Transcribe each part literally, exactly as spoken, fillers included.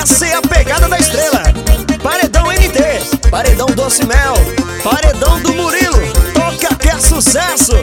Essa é a pegada da estrela. Paredão N T, Paredão Doce Mel, Paredão do Murilo. Toca que é sucesso.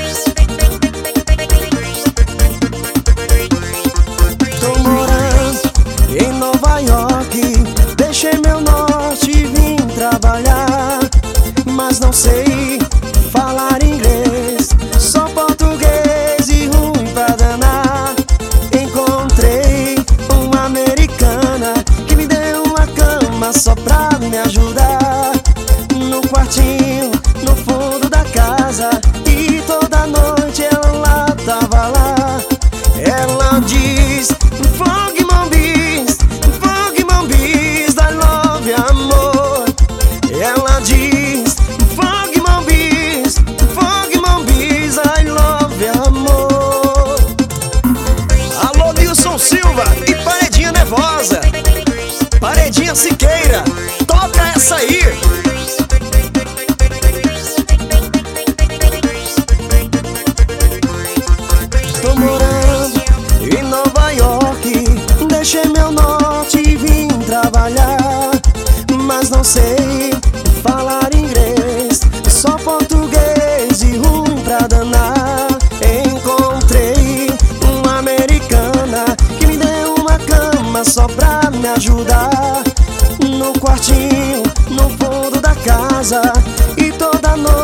Tô morando em Nova York, deixei meu norte e vim trabalhar, mas não sei falar inglês, só português e ruim pra danar. Encontrei uma americana que me deu uma cama só pra me ajudar, no quartinho, no fundo da casa, e toda noite ela lá tava lá. Ela diz: Fog Mombis, Fog Mombis, I love amor. Ela diz: Fog Mombis, Fog Mombis, I love amor. Alô, Nilson Silva e Paredinha Nervosa, Paredinha Siqueira, toca essa aí. Tô morando em Nova York, deixei meu norte e vim trabalhar, mas não sei falar inglês, só português e ruim pra danar. Encontrei uma americana que me deu uma cama só pra me ajudar, no quartinho, no fundo da casa, e toda noite